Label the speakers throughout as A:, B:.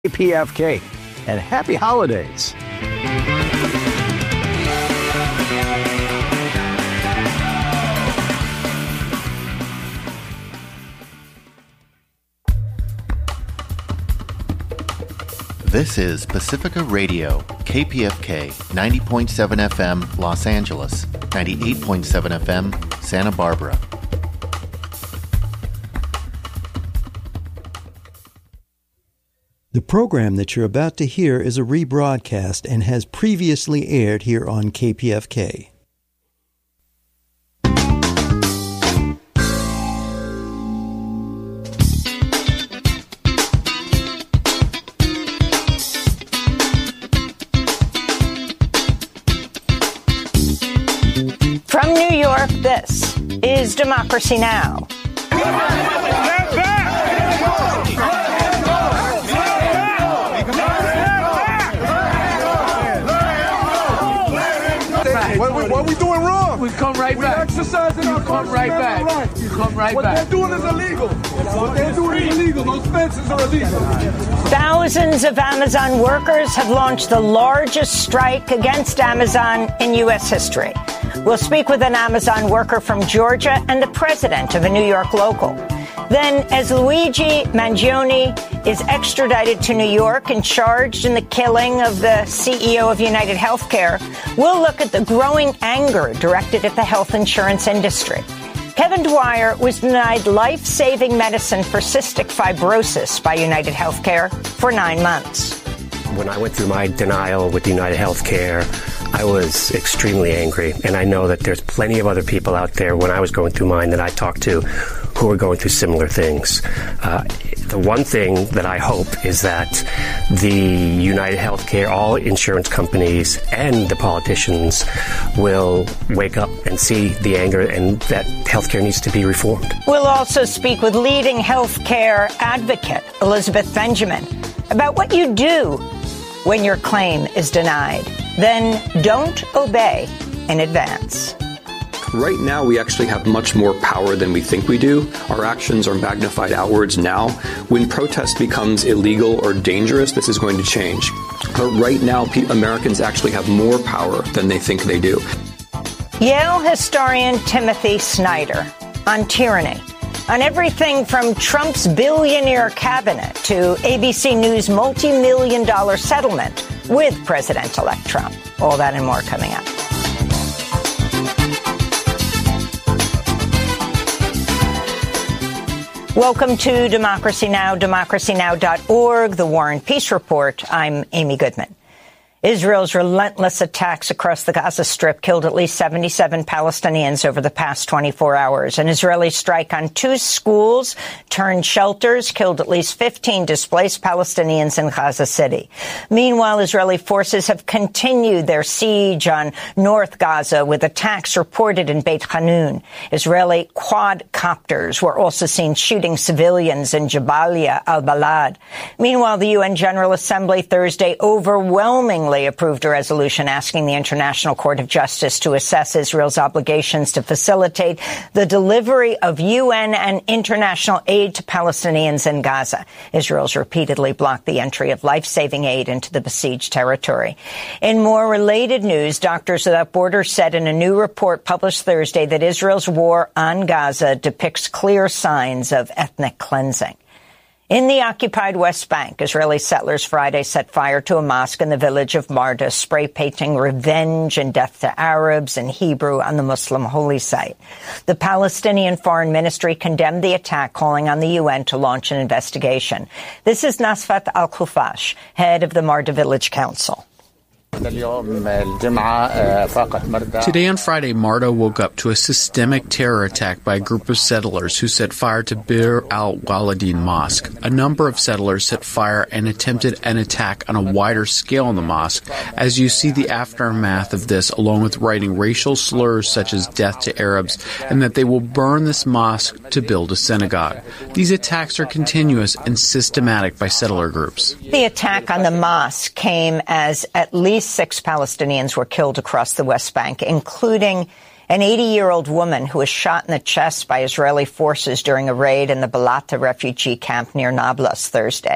A: KPFK, and happy holidays.
B: This is Pacifica Radio, KPFK, 90.7 FM, Los Angeles, 98.7 FM, Santa Barbara.
C: The program that you're about to hear is a rebroadcast and has previously aired here on KPFK.
D: From New York, this is Democracy Now!
E: What are we doing wrong?
F: We come right back.
E: We're exercising our
F: constitutional rights.
E: You come right back. What they're doing is illegal. What they're doing is illegal. Those fences are illegal.
D: Thousands of Amazon workers have launched the largest strike against Amazon in U.S. history. We'll speak with an Amazon worker from Georgia and the president of a New York local. Then, as Luigi Mangione is extradited to New York and charged in the killing of the CEO of United Healthcare, we'll look at the growing anger directed at the health insurance industry. Kevin Dwyer was denied life-saving medicine for cystic fibrosis by United Healthcare for 9 months.
G: When I went through my denial with United Healthcare, I was extremely angry, and I know that there's plenty of other people out there when I was going through mine that I talked to who are going through similar things. The one thing that I hope is that the United Healthcare, all insurance companies, and the politicians will wake up and see the anger and that healthcare needs to be reformed.
D: We'll also speak with leading healthcare advocate Elizabeth Benjamin about what you do when your claim is denied. Then don't obey in advance.
H: Right now, we actually have much more power than we think we do. Our actions are magnified outwards now. When protest becomes illegal or dangerous, this is going to change. But right now, Americans actually have more power than they think they do.
D: Yale historian Timothy Snyder on tyranny, on everything from Trump's billionaire cabinet to ABC News multi-million-dollar settlement with President-elect Trump. All that and more coming up. Welcome to Democracy Now!, democracynow.org, the War and Peace Report. I'm Amy Goodman. Israel's relentless attacks across the Gaza Strip killed at least 77 Palestinians over the past 24 hours. An Israeli strike on 2 schools turned shelters killed at least 15 displaced Palestinians in Gaza City. Meanwhile, Israeli forces have continued their siege on North Gaza with attacks reported in Beit Hanun. Israeli quadcopters were also seen shooting civilians in Jabalia al-Balad. Meanwhile, the UN General Assembly Thursday overwhelmingly approved a resolution asking the International Court of Justice to assess Israel's obligations to facilitate the delivery of UN and international aid to Palestinians in Gaza. Israel's repeatedly blocked the entry of life-saving aid into the besieged territory. In more related news, Doctors Without Borders said in a new report published Thursday that Israel's war on Gaza depicts clear signs of ethnic cleansing. In the occupied West Bank, Israeli settlers Friday set fire to a mosque in the village of Marda, spray painting revenge and death to Arabs in Hebrew on the Muslim holy site. The Palestinian Foreign Ministry condemned the attack, calling on the UN to launch an investigation. This is Nasfat Al-Khufash, head of the Marda Village Council.
I: Today on Friday, Marda woke up to a systemic terror attack by a group of settlers who set fire to Bir al-Waladin Mosque. A number of settlers set fire and attempted an attack on a wider scale in the mosque. As you see the aftermath of this, along with writing racial slurs such as death to Arabs, and that they will burn this mosque to build a synagogue. These attacks are continuous and systematic by settler groups.
D: The attack on the mosque came as at least 6 Palestinians were killed across the West Bank, including an 80-year-old woman who was shot in the chest by Israeli forces during a raid in the Balata refugee camp near Nablus Thursday.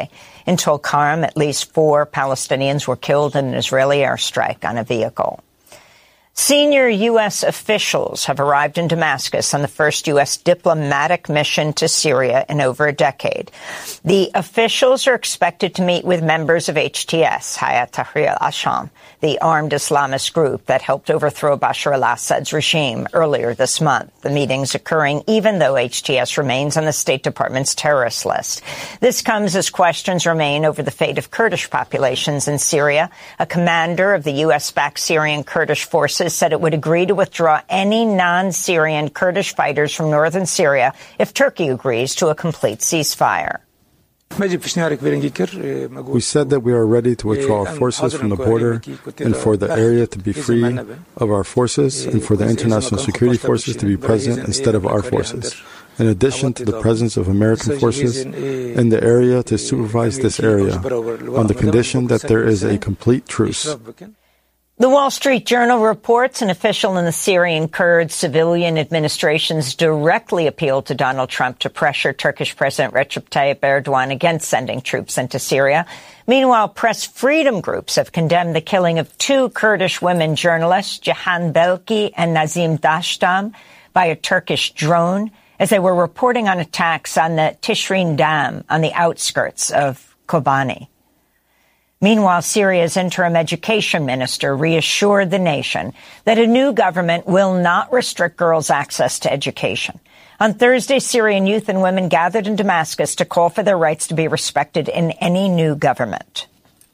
D: In Tulkarm, at least 4 Palestinians were killed in an Israeli airstrike on a vehicle. Senior U.S. officials have arrived in Damascus on the first U.S. diplomatic mission to Syria in over a decade. The officials are expected to meet with members of HTS, Hayat Tahrir al-Sham, the armed Islamist group that helped overthrow Bashar al-Assad's regime earlier this month. The meeting's occurring even though HTS remains on the State Department's terrorist list. This comes as questions remain over the fate of Kurdish populations in Syria. A commander of the U.S.-backed Syrian Kurdish forces said it would agree to withdraw any non-Syrian Kurdish fighters from northern Syria if Turkey agrees to a complete ceasefire.
F: We said that we are ready to withdraw our forces from the border and for the area to be free of our forces and for the international security forces to be present instead of our forces. In addition to the presence of American forces in the area to supervise this area on the condition that there is a complete truce.
D: The Wall Street Journal reports an official in the Syrian Kurd civilian administrations directly appealed to Donald Trump to pressure Turkish President Recep Tayyip Erdogan against sending troops into Syria. Meanwhile, press freedom groups have condemned the killing of 2 Kurdish women journalists, Cihan Belki and Nazim Dashtam, by a Turkish drone as they were reporting on attacks on the Tishrin Dam on the outskirts of Kobani. Meanwhile, Syria's interim education minister reassured the nation that a new government will not restrict girls' access to education. On Thursday, Syrian youth and women gathered in Damascus to call for their rights to be respected in any new government.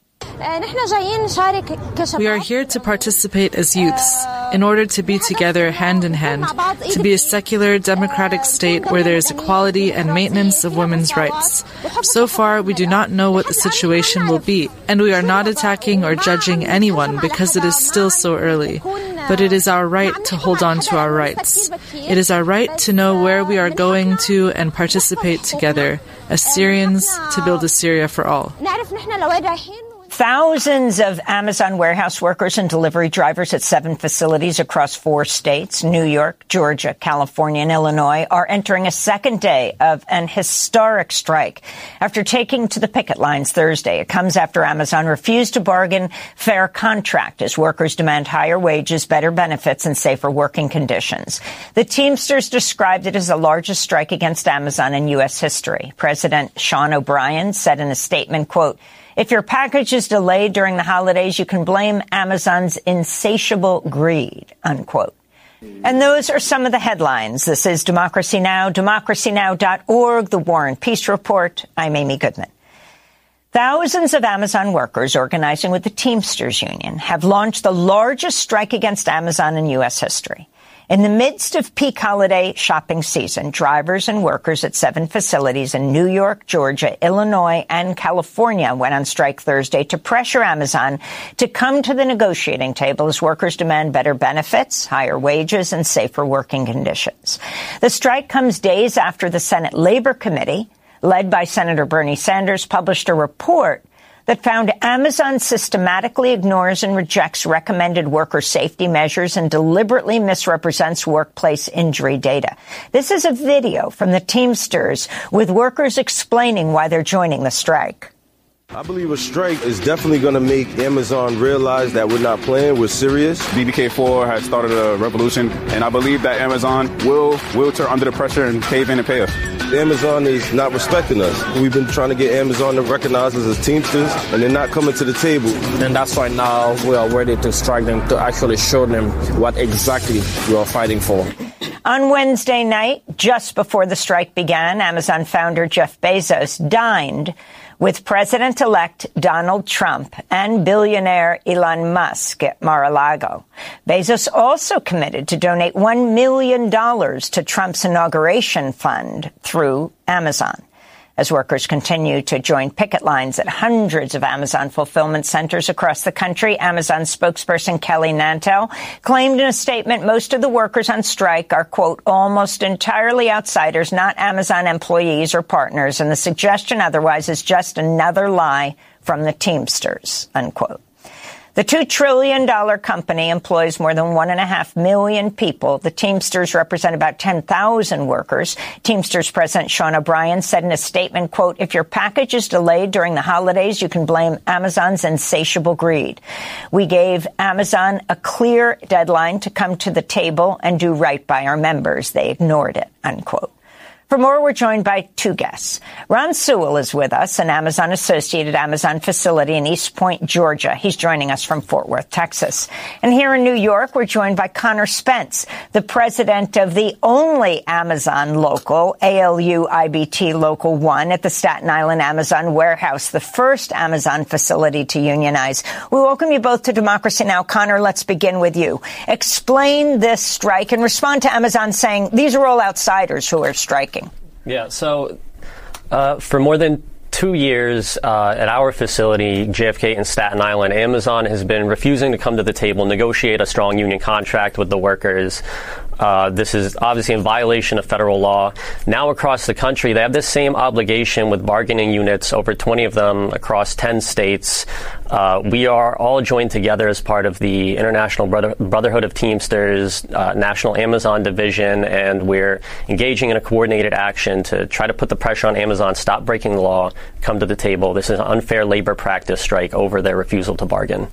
J: We are here to participate as youths, in order to be together hand in hand, to be a secular, democratic state where there is equality and maintenance of women's rights. So far, we do not know what the situation will be, and we are not attacking or judging anyone because it is still so early. But it is our right to hold on to our rights. It is our right to know where we are going to and participate together, as Syrians, to build a Syria for all.
D: Thousands of Amazon warehouse workers and delivery drivers at 7 facilities across 4 states, New York, Georgia, California, and Illinois, are entering a second day of an historic strike. After taking to the picket lines Thursday, it comes after Amazon refused to bargain fair contract as workers demand higher wages, better benefits, and safer working conditions. The Teamsters described it as the largest strike against Amazon in U.S. history. President Sean O'Brien said in a statement, quote, "If your package is delayed during the holidays, you can blame Amazon's insatiable greed," unquote. And those are some of the headlines. This is Democracy Now!, democracynow.org, The War and Peace Report. I'm Amy Goodman. Thousands of Amazon workers organizing with the Teamsters Union have launched the largest strike against Amazon in U.S. history. In the midst of peak holiday shopping season, drivers and workers at 7 facilities in New York, Georgia, Illinois, and California went on strike Thursday to pressure Amazon to come to the negotiating table as workers demand better benefits, higher wages, and safer working conditions. The strike comes days after the Senate Labor Committee, led by Senator Bernie Sanders, published a report that found Amazon systematically ignores and rejects recommended worker safety measures and deliberately misrepresents workplace injury data. This is a video from the Teamsters with workers explaining why they're joining the strike.
K: I believe a strike is definitely going to make Amazon realize that we're not playing, we're serious.
L: BBK4 has started a revolution, and I believe that Amazon will turn under the pressure and cave in and pay us.
K: Amazon is not respecting us. We've been trying to get Amazon to recognize us as Teamsters, and they're not coming to the table.
M: And that's why now we are ready to strike them, to actually show them what exactly we are fighting for.
D: On Wednesday night, just before the strike began, Amazon founder Jeff Bezos dined with President-elect Donald Trump and billionaire Elon Musk at Mar-a-Lago. Bezos also committed to donate $1 million to Trump's inauguration fund through Amazon. As workers continue to join picket lines at hundreds of Amazon fulfillment centers across the country, Amazon spokesperson Kelly Nantel claimed in a statement most of the workers on strike are, quote, almost entirely outsiders, not Amazon employees or partners, and the suggestion otherwise is just another lie from the Teamsters, unquote. The $2 trillion company employs more than 1.5 million people. The Teamsters represent about 10,000 workers. Teamsters President Sean O'Brien said in a statement, quote, "If your package is delayed during the holidays, you can blame Amazon's insatiable greed. We gave Amazon a clear deadline to come to the table and do right by our members. They ignored it," unquote. For more, we're joined by two guests. Ron Sewell is with us, an Amazon associate at Amazon facility in East Point, Georgia. He's joining us from Fort Worth, Texas. And here in New York, we're joined by Conor Spence, the president of the only Amazon local, ALU-IBT Local 1 at the Staten Island Amazon warehouse, the first Amazon facility to unionize. We welcome you both to Democracy Now! Conor, let's begin with you. Explain this strike and respond to Amazon saying these are all outsiders who are striking.
N: Yeah, so for more than 2 years at our facility, JFK in Staten Island, Amazon has been refusing to come to the table, negotiate a strong union contract with the workers. This is obviously in violation of federal law. Now across the country, they have this same obligation with bargaining units, over 20 of them across 10 states. We are all joined together as part of the International Brotherhood of Teamsters, National Amazon Division, and we're engaging in a coordinated action to try to put the pressure on Amazon, stop breaking the law, come to the table. This is an unfair labor practice strike over their refusal to bargain.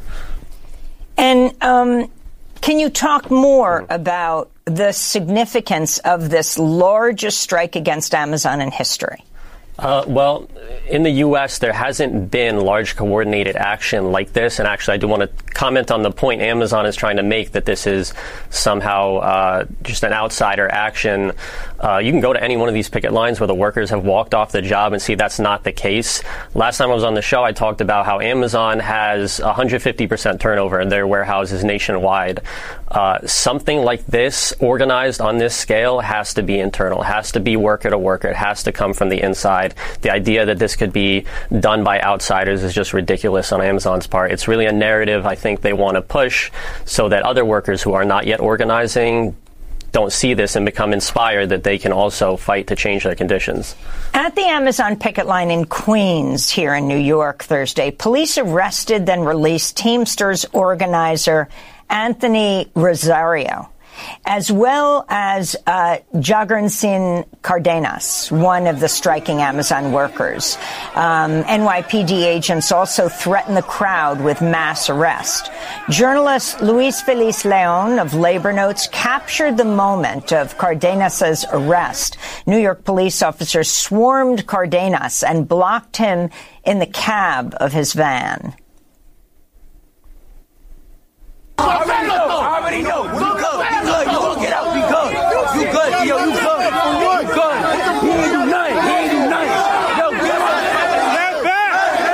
D: And can you talk more about the significance of this largest strike against Amazon in history?
N: Well, in the U.S., there hasn't been large coordinated action like this. And actually, I do want to comment on the point Amazon is trying to make that this is somehow just an outsider action. You can go to any one of these picket lines where the workers have walked off the job and see that's not the case. Last time I was on the show, I talked about how Amazon has 150% turnover in their warehouses nationwide. Something like this, organized on this scale, has to be internal, has to be worker to worker. It has to come from the inside. The idea that this could be done by outsiders is just ridiculous on Amazon's part. It's really a narrative I think they want to push so that other workers who are not yet organizing don't see this and become inspired that they can also fight to change their conditions.
D: At the Amazon picket line in Queens here in New York Thursday, police arrested then released Teamsters organizer Anthony Rosario, as well as Jagran Cardenas, one of the striking Amazon workers. NYPD agents also threatened the crowd with mass arrest. Journalist Luis Feliz Leon of Labor Notes captured the moment of Cardenas's arrest. New York police officers swarmed Cardenas and blocked him in the cab of his van.
E: I already know. You good. You gonna get out. You good. You good. Yo, you good. You good. He ain't do nothing. He ain't do nothing. Yo, get out. Stand back.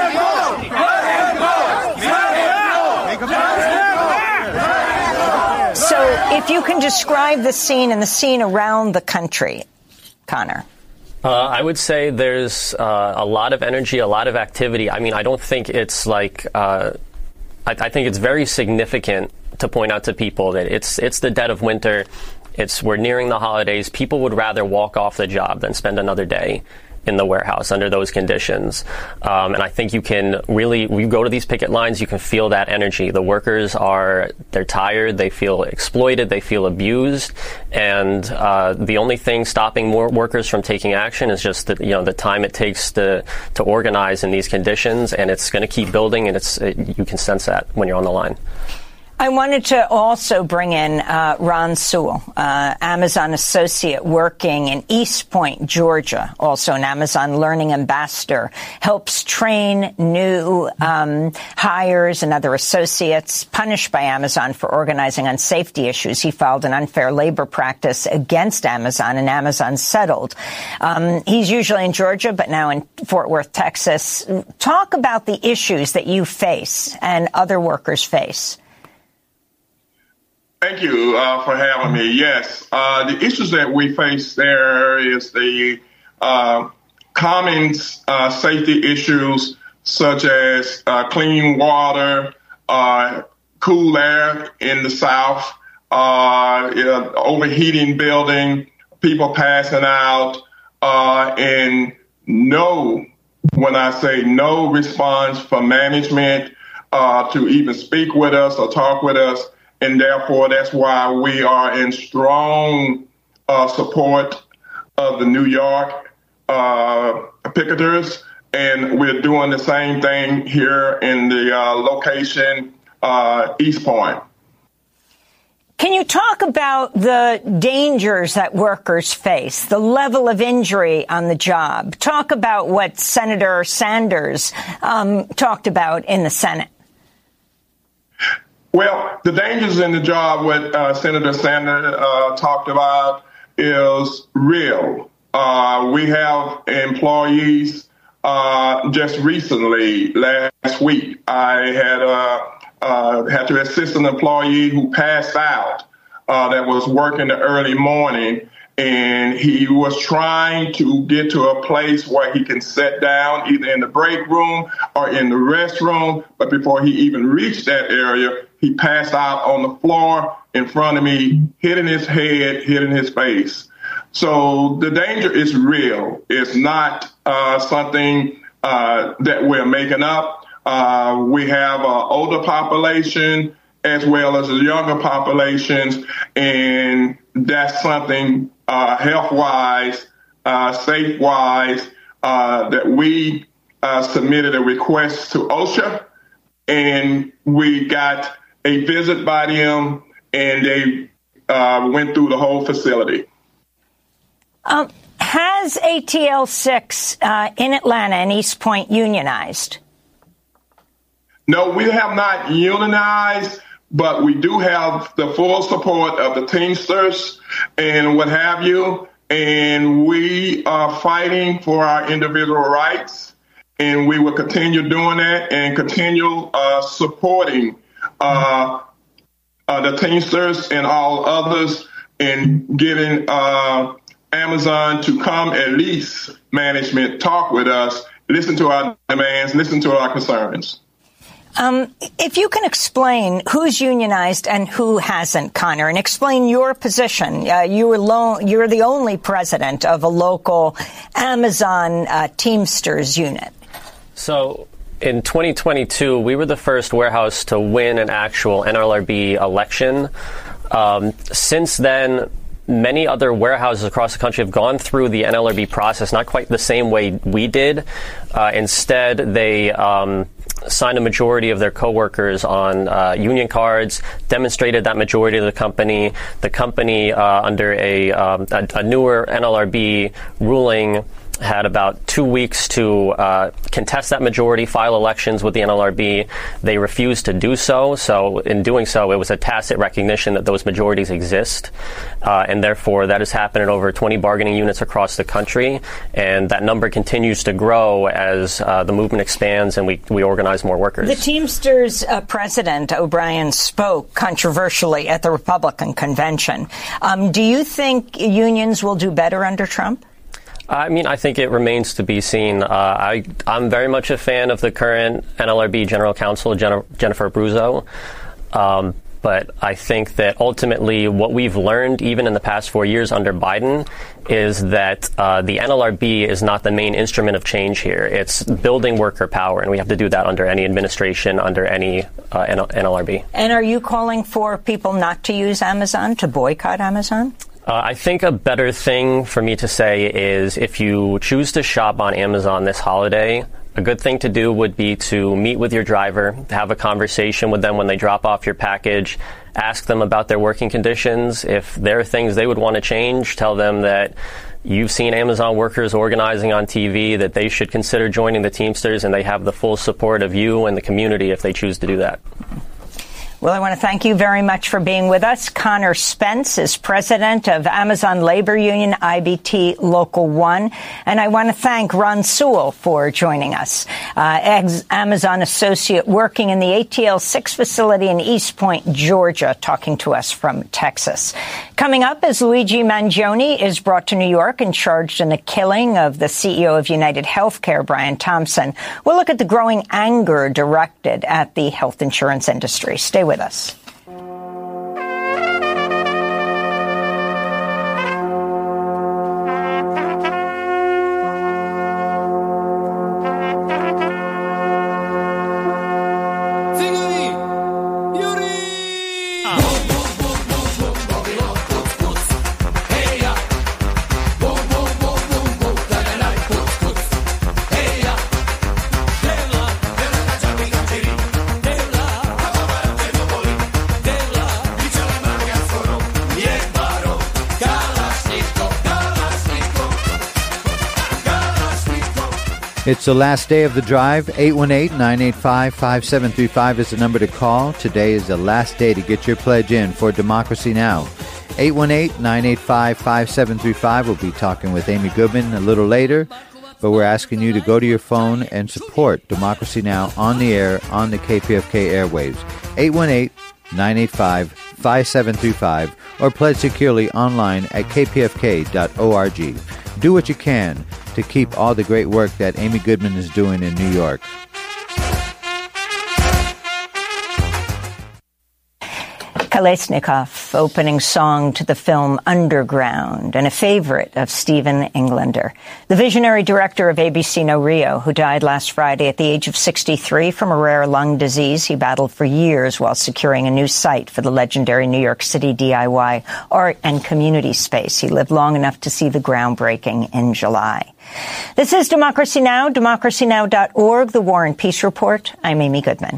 D: So if you can describe the scene and the scene around the country, Conor.
N: I would say there's a lot of energy, a lot of activity. I mean, I don't think it's like... I think it's very significant to point out to people that it's the dead of winter. We're nearing the holidays. People would rather walk off the job than spend another day in the warehouse under those conditions. And I think you can really, when you go to these picket lines, you can feel that energy. The workers they're tired, they feel exploited, they feel abused. And the only thing stopping more workers from taking action is just the time it takes to organize in these conditions. And it's going to keep building, and you can sense that when you're on the line.
D: I wanted to also bring in Ron Sewell, Amazon associate working in East Point, Georgia, also an Amazon Learning Ambassador, helps train new hires and other associates punished by Amazon for organizing on safety issues. He filed an unfair labor practice against Amazon, and Amazon settled. He's usually in Georgia, but now in Fort Worth, Texas. Talk about the issues that you face and other workers face.
O: Thank you for having me. Yes, the issues that we face there is the common safety issues such as clean water, cool air in the South, overheating building, people passing out, and when I say no response from management, to even speak with us or talk with us. And therefore, that's why we are in strong support of the New York picketers. And we're doing the same thing here in the location, East Point.
D: Can you talk about the dangers that workers face, the level of injury on the job? Talk about what Senator Sanders talked about in the Senate.
O: Well, the dangers in the job, what Senator Sanders talked about, is real. We have employees. Just recently, last week, I had to assist an employee who passed out that was working the early morning, and he was trying to get to a place where he can sit down either in the break room or in the restroom. But before he even reached that area, he passed out on the floor in front of me, hitting his head, hitting his face. So the danger is real. It's not something that we're making up. We have an older population as well as younger populations, and that's something health-wise, safe-wise, that we submitted a request to OSHA, and we got a visit by them, and they went through the whole facility.
D: Has ATL 6 in Atlanta and East Point unionized?
O: No, we have not unionized, but we do have the full support of the Teamsters and what have you. And we are fighting for our individual rights. And we will continue doing that and continue supporting the Teamsters and all others in getting Amazon to come, at least management, talk with us, listen to our demands, listen to our concerns.
D: If you can explain who's unionized and who hasn't, Connor, and explain your position. You're the only president of a local Amazon Teamsters unit.
N: So in 2022, we were the first warehouse to win an actual NLRB election. Since then, many other warehouses across the country have gone through the NLRB process, not quite the same way we did. Instead, they signed a majority of their coworkers on union cards, demonstrated that majority to the company. The company, under a newer NLRB ruling, had about 2 weeks to contest that majority, file elections with the NLRB. They refused to do so. So in doing so, it was a tacit recognition that those majorities exist. And therefore, that has happened in over 20 bargaining units across the country. And that number continues to grow as the movement expands and we organize more workers.
D: The Teamsters president, O'Brien, spoke controversially at the Republican convention. Do you think unions will do better under Trump?
N: I mean, I think it remains to be seen. I'm very much a fan of the current NLRB General Counsel, Jennifer Abruzzo. But I think that ultimately what we've learned, even in the past 4 years under Biden, is that the NLRB is not the main instrument of change here. It's building worker power, and we have to do that under any administration, under any NLRB.
D: And are you calling for people not to use Amazon, to boycott Amazon?
N: I think a better thing for me to say is if you choose to shop on Amazon this holiday, a good thing to do would be to meet with your driver, have a conversation with them when they drop off your package, ask them about their working conditions. If there are things they would want to change, tell them that you've seen Amazon workers organizing on TV, that they should consider joining the Teamsters, and they have the full support of you and the community if they choose to do that.
D: Well, I want to thank you very much for being with us. Connor Spence is president of Amazon Labor Union, IBT Local 1. And I want to thank Ron Sewell for joining us, Amazon associate working in the ATL 6 facility in East Point, Georgia, talking to us from Texas. Coming up, as Luigi Mangione is brought to New York and charged in the killing of the CEO of United Healthcare, Brian Thompson. We'll look at the growing anger directed at the health insurance industry. Stay with us.
P: Sing It's the last day of the drive. 818-985-5735 is the number to call. Today is the last day to get your pledge in for Democracy Now! 818-985-5735. We'll be talking with Amy Goodman a little later, but we're asking you to go to your phone and support Democracy Now! On the air on the KPFK airwaves. 818-985-5735 or pledge securely online at kpfk.org. Do what you can to keep all the great work that Amy Goodman is doing in New York.
D: Kolesnikov, opening song to the film Underground, and a favorite of Stephen Englander, the visionary director of ABC No Rio, who died last Friday at the age of 63 from a rare lung disease he battled for years while securing a new site for the legendary New York City DIY art and community space. He lived long enough to see the groundbreaking in July. This is Democracy Now!, democracynow.org, the War and Peace Report. I'm Amy Goodman.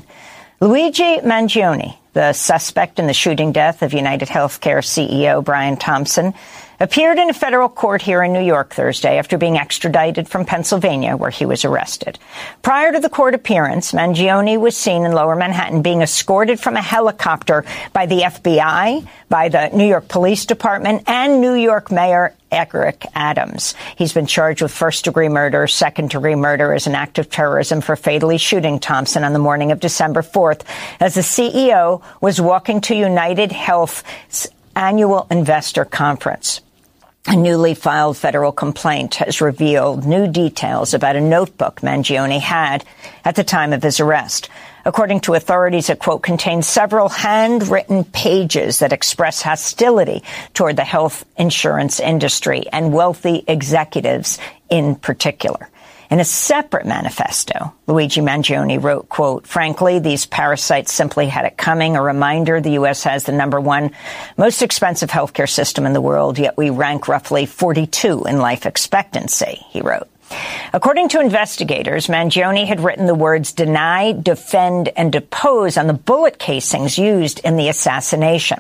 D: Luigi Mangione, the suspect in the shooting death of United Healthcare CEO Brian Thompson, appeared in a federal court here in New York Thursday after being extradited from Pennsylvania, where he was arrested. Prior to the court appearance, Mangione was seen in Lower Manhattan being escorted from a helicopter by the FBI, by the New York Police Department, and New York Mayor Eric Adams. He's been charged with first-degree murder, second-degree murder as an act of terrorism for fatally shooting Thompson on the morning of December 4th as the CEO was walking to United Health's annual investor conference. A newly filed federal complaint has revealed new details about a notebook Mangione had at the time of his arrest. According to authorities, it, quote, contains several handwritten pages that express hostility toward the health insurance industry and wealthy executives in particular. In a separate manifesto, Luigi Mangione wrote, quote, frankly, these parasites simply had it coming. A reminder, the U.S. has the #1 most expensive healthcare system in the world, yet we rank roughly 42 in life expectancy, he wrote. According to investigators, Mangione had written the words deny, defend, and depose on the bullet casings used in the assassination.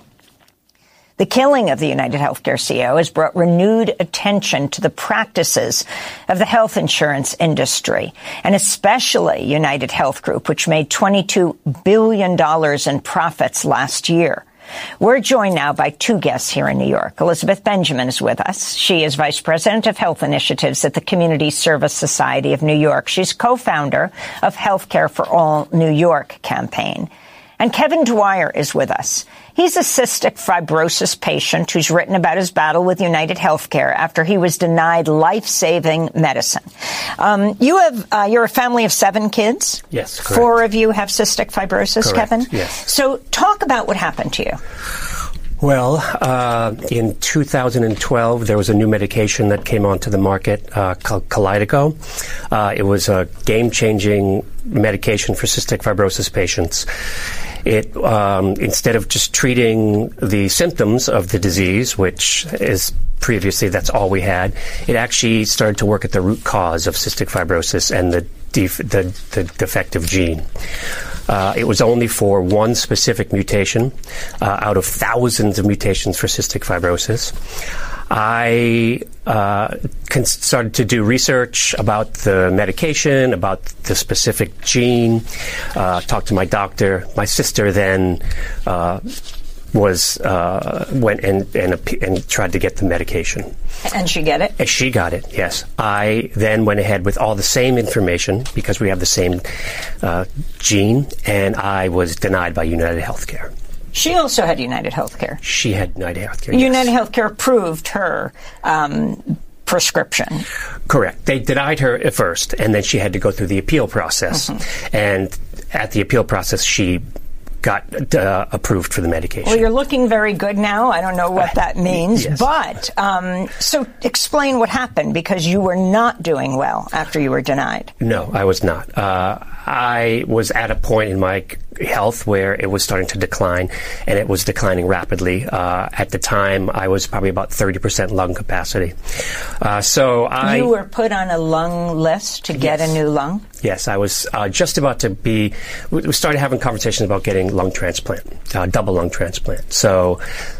D: The killing of the United Healthcare CEO has brought renewed attention to the practices of the health insurance industry, and especially United Health Group, which made $22 billion in profits last year. We're joined now by two guests here in New York. Elizabeth Benjamin is with us. She is Vice President of Health Initiatives at the Community Service Society of New York. She's co-founder of Healthcare for All New York campaign. And Kevin Dwyer is with us. He's a cystic fibrosis patient who's written about his battle with United Healthcare after he was denied life-saving medicine. You're a family of 7 kids?
G: Yes, correct.
D: 4 of you have cystic fibrosis,
G: correct,
D: Kevin?
G: Yes.
D: So talk about what happened to you.
G: Well, in 2012, there was a new medication that came onto the market called Kalydeco. It was a game-changing medication for cystic fibrosis patients. It, instead of just treating the symptoms of the disease, which is previously that's all we had, it actually started to work at the root cause of cystic fibrosis and the defective gene. It was only for one specific mutation out of thousands of mutations for cystic fibrosis. I started to do research about the medication, about the specific gene, talked to my doctor. My sister then went and tried to get the medication.
D: And she get it?
G: She got it, yes. I then went ahead with all the same information because we have the same gene, and I was denied by United Healthcare.
D: She also had United Healthcare.
G: She had United Healthcare, yes.
D: United Healthcare approved her prescription.
G: Correct. They denied her at first, and then she had to go through the appeal process. Mm-hmm. And at the appeal process, she got approved for the medication.
D: Well, you're looking very good now. I don't know what that means.
G: Yes.
D: But, so explain what happened, because you were not doing well after you were denied.
G: No, I was not. I was at a point in my health where it was starting to decline, and it was declining rapidly. At the time, I was probably about 30% lung capacity. You were put on a lung list to get a new lung? Yes, I was just about to be. We started having conversations about getting lung transplant, double lung transplant. So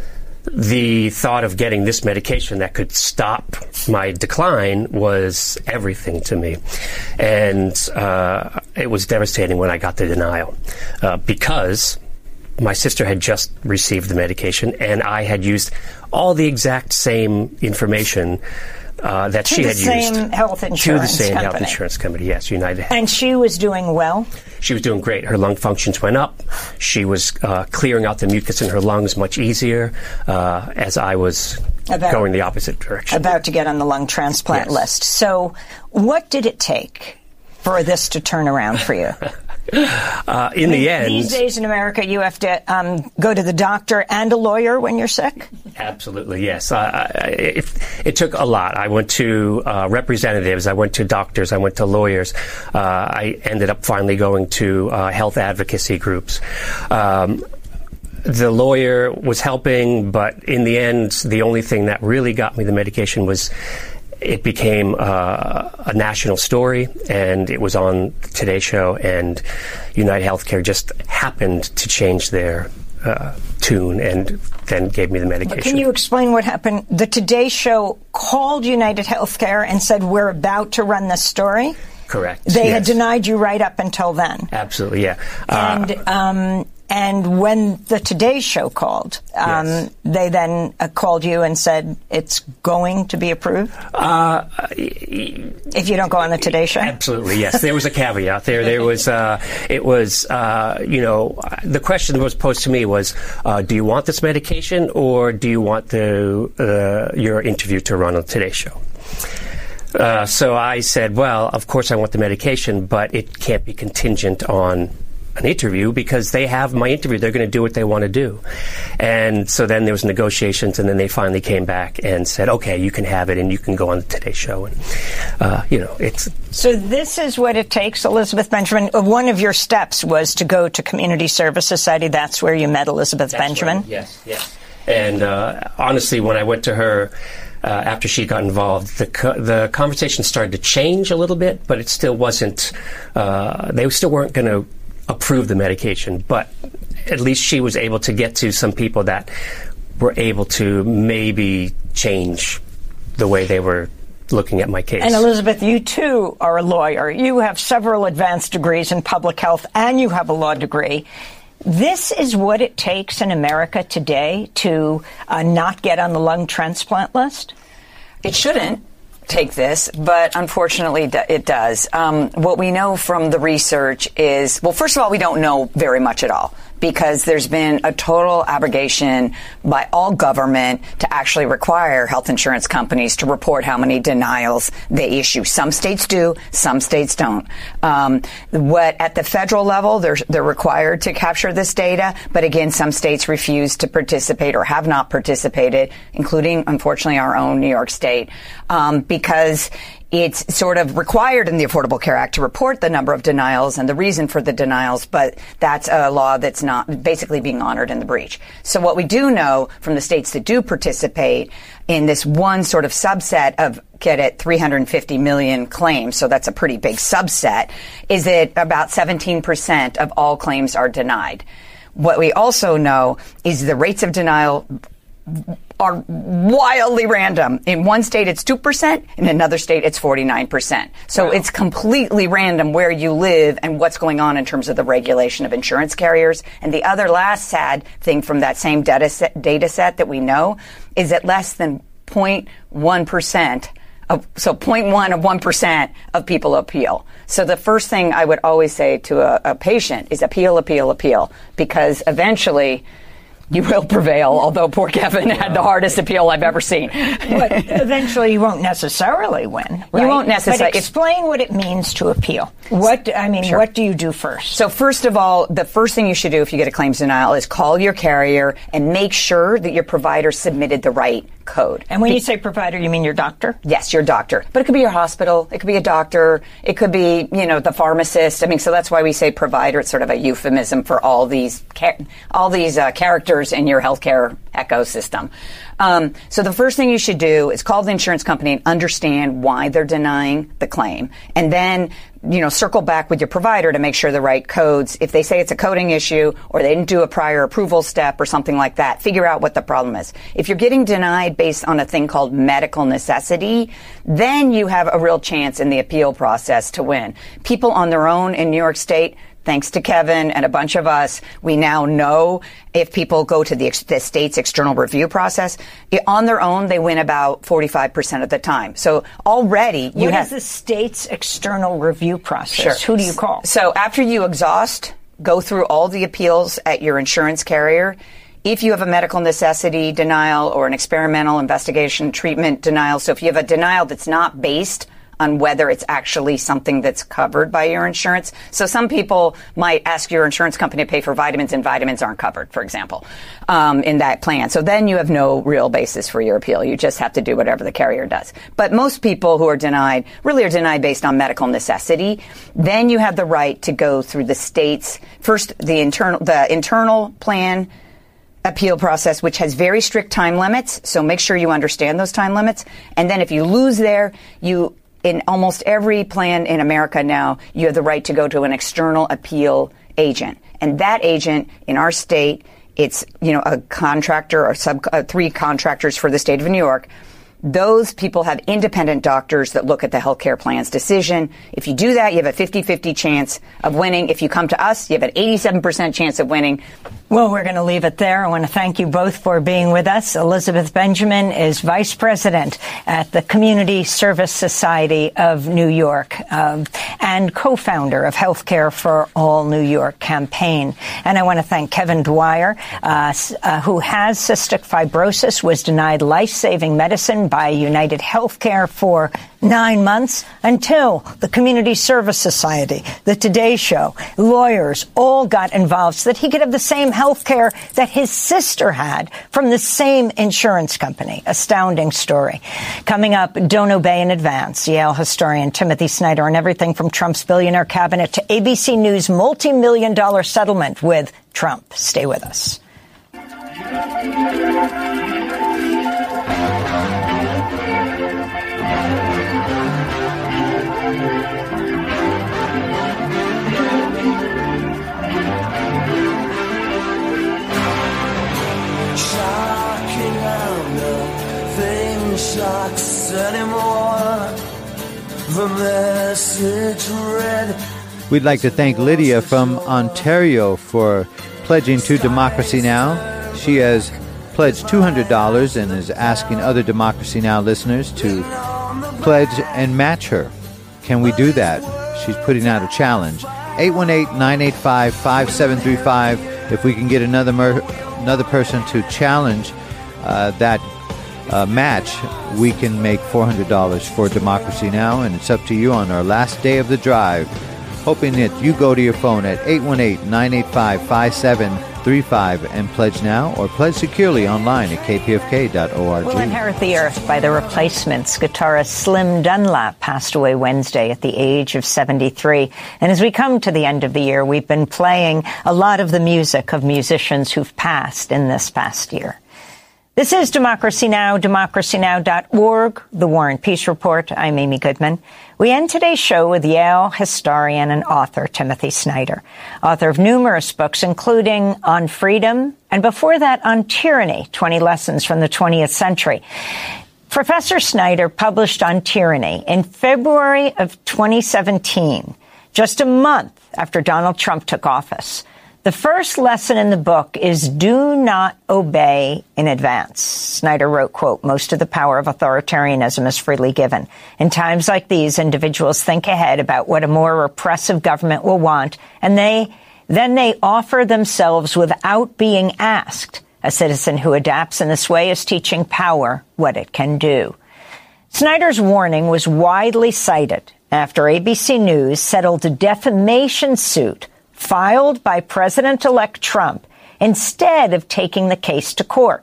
G: the thought of getting this medication that could stop my decline was everything to me. And it was devastating when I got the denial because my sister had just received the medication, and I had used all the exact same information that she had used.
D: To the same health insurance
G: company, yes, United.
D: And she was doing well?
G: She was doing great. Her lung functions went up. She was clearing out the mucus in her lungs much easier as I was going the opposite direction.
D: About to get on the lung transplant list. So what did it take for this to turn around for you?
G: In the end...
D: These days in America, you have to go to the doctor and a lawyer when you're sick?
G: Absolutely, yes. It took a lot. I went to representatives. I went to doctors. I went to lawyers. I ended up finally going to health advocacy groups. The lawyer was helping, but in the end, the only thing that really got me the medication was it became a national story, and it was on Today Show, and United Healthcare just happened to change their tune and then gave me the medication.
D: But can you explain what happened? The Today Show called United Healthcare and said, we're about to run this story?
G: Correct.
D: They had denied you right up until then?
G: Absolutely, yeah.
D: And when the Today Show called, they then called you and said it's going to be approved? If you don't go on the Today Show?
G: Absolutely, yes. There was a caveat there. There was, the question that was posed to me was, do you want this medication or do you want your interview to run on the Today Show? So I said, well, of course I want the medication, but it can't be contingent on an interview because they have my interview. They're going to do what they want to do. And so then there was negotiations, and then they finally came back and said, okay, you can have it and you can go on the Today Show. And, it's...
D: So this is what it takes, Elizabeth Benjamin. One of your steps was to go to Community Service Society. That's where you met Elizabeth Benjamin?
G: Right. Yes. And honestly, when I went to her after she got involved, the conversation started to change a little bit, but it still wasn't, they still weren't going to approve the medication, but at least she was able to get to some people that were able to maybe change the way they were looking at my case.
D: And Elizabeth, you too are a lawyer. You have several advanced degrees in public health, and you have a law degree. This is what it takes in America today to not get on the lung transplant list?
Q: It shouldn't take this, but unfortunately it does. What we know from the research is, well, first of all, we don't know very much at all because there's been a total abrogation by all government to actually require health insurance companies to report how many denials they issue. Some states do, some states don't. At the federal level, they're required to capture this data, but again, some states refuse to participate or have not participated, including, unfortunately, our own New York State, because it's sort of required in the Affordable Care Act to report the number of denials and the reason for the denials, but that's a law that's not basically being honored in the breach. So what we do know from the states that do participate in this one sort of subset of, get it, 350 million claims, so that's a pretty big subset, is that about 17% of all claims are denied. What we also know is the rates of denial are wildly random. In one state, it's 2%. In another state, it's 49%. So It's completely random where you live and what's going on in terms of the regulation of insurance carriers. And the other last sad thing from that same data set that we know is that less than 0.1% of 1% of people appeal. So the first thing I would always say to a patient is appeal, because eventually you will prevail, although poor Kevin had the hardest appeal I've ever seen.
D: But eventually you won't necessarily win, right?
Q: You won't necessarily.
D: But explain what it means to appeal.
Q: Sure.
D: What do you do first?
Q: So first of all, the first thing you should do if you get a claims denial is call your carrier and make sure that your provider submitted the right code.
D: And when you say provider, you mean your doctor?
Q: Yes, your doctor. But it could be your hospital. It could be a doctor. It could be, the pharmacist. So that's why we say provider. It's sort of a euphemism for all these characters in your healthcare ecosystem. So the first thing you should do is call the insurance company and understand why they're denying the claim. And then, circle back with your provider to make sure the right codes. If they say it's a coding issue or they didn't do a prior approval step or something like that, figure out what the problem is. If you're getting denied based on a thing called medical necessity, then you have a real chance in the appeal process to win. People on their own in New York State, thanks to Kevin and a bunch of us, we now know if people go to the state's external review process, on their own, they win about 45% of the time. So already you
D: What is the state's external review process?
Q: Sure.
D: Who do you call?
Q: So after you exhaust, go through all the appeals at your insurance carrier. If you have a medical necessity denial or an experimental investigation treatment denial, so if you have a denial that's not based on whether it's actually something that's covered by your insurance. So some people might ask your insurance company to pay for vitamins and vitamins aren't covered, for example, in that plan. So then you have no real basis for your appeal. You just have to do whatever the carrier does. But most people who are denied really are denied based on medical necessity. Then you have the right to go through the state's, first the internal plan appeal process, which has very strict time limits. So make sure you understand those time limits. And then if you lose there, in almost every plan in America now, you have the right to go to an external appeal agent. And that agent in our state, it's, a contractor or three contractors for the state of New York. Those people have independent doctors that look at the healthcare plan's decision. If you do that, you have a 50-50 chance of winning. If you come to us, you have an 87% chance of winning.
D: Well, we're going to leave it there. I want to thank you both for being with us. Elizabeth Benjamin is Vice President at the Community Service Society of New York and co-founder of Healthcare for All New York campaign. And I want to thank Kevin Dwyer, who has cystic fibrosis, was denied life-saving medicine by United Healthcare for 9 months until the Community Service Society, the Today Show, lawyers all got involved so that he could have the same health care that his sister had from the same insurance company. Astounding story. Coming up, don't obey in advance. Yale historian Timothy Snyder on everything from Trump's billionaire cabinet to ABC News multi-million-dollar settlement with Trump. Stay with us.
P: We'd like to thank Lydia from Ontario for pledging to Democracy Now! She has pledged $200 and is asking other Democracy Now! Listeners to pledge and match her. Can we do that? She's putting out a challenge. 818-985-5735. If we can get another person to challenge that match, we can make $400 for Democracy Now! And it's up to you on our last day of the drive. Hoping that you go to your phone at 818-985-5735 and pledge now or pledge securely online at kpfk.org.
D: We'll inherit the earth by the Replacements. Guitarist Slim Dunlap passed away Wednesday at the age of 73. And as we come to the end of the year, we've been playing a lot of the music of musicians who've passed in this past year. This is Democracy Now!, democracynow.org, The War and Peace Report. I'm Amy Goodman. We end today's show with Yale historian and author Timothy Snyder, author of numerous books, including On Freedom, and before that, On Tyranny, 20 Lessons from the 20th Century. Professor Snyder published On Tyranny in February of 2017, just a month after Donald Trump took office. The first lesson in the book is do not obey in advance. Snyder wrote, quote, most of the power of authoritarianism is freely given. In times like these, individuals think ahead about what a more repressive government will want, and then they offer themselves without being asked. A citizen who adapts in this way is teaching power what it can do. Snyder's warning was widely cited after ABC News settled a defamation suit filed by President-elect Trump instead of taking the case to court.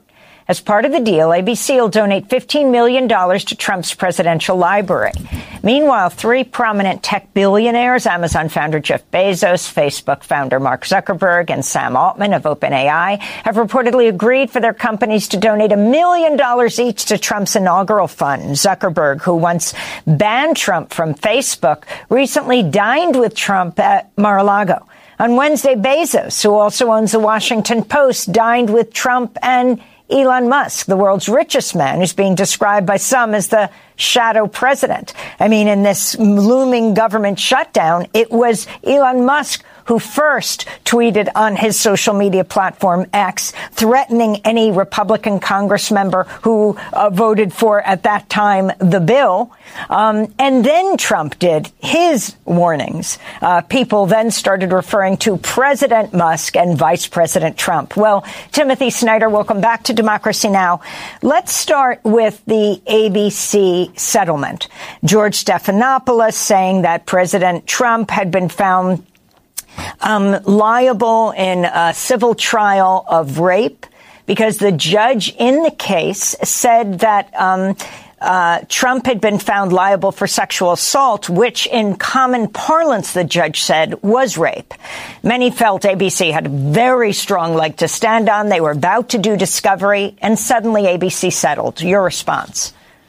D: As part of the deal, ABC will donate $15 million to Trump's presidential library. Meanwhile, three prominent tech billionaires, Amazon founder Jeff Bezos, Facebook founder Mark Zuckerberg, and Sam Altman of OpenAI, have reportedly agreed for their companies to donate $1 million each to Trump's inaugural fund. Zuckerberg, who once banned Trump from Facebook, recently dined with Trump at Mar-a-Lago. On Wednesday, Bezos, who also owns the Washington Post, dined with Trump and Elon Musk, the world's richest man, who's being described by some as the shadow president. I mean, in this looming government shutdown, it was Elon Musk who first tweeted on his social media platform X, threatening any Republican Congress member who voted for, at that time, the bill. And then Trump did his warnings. People then started referring to President Musk and Vice President Trump. Well, Timothy Snyder, welcome back to Democracy Now! Let's start with the ABC settlement. George Stephanopoulos saying that President Trump had been found liable in a civil trial of rape because the judge in the case said that Trump had been found liable for sexual assault, which in common parlance, the judge said, was rape. Many felt ABC had a very strong leg to stand on. They were about to do discovery, and suddenly ABC settled. Your response?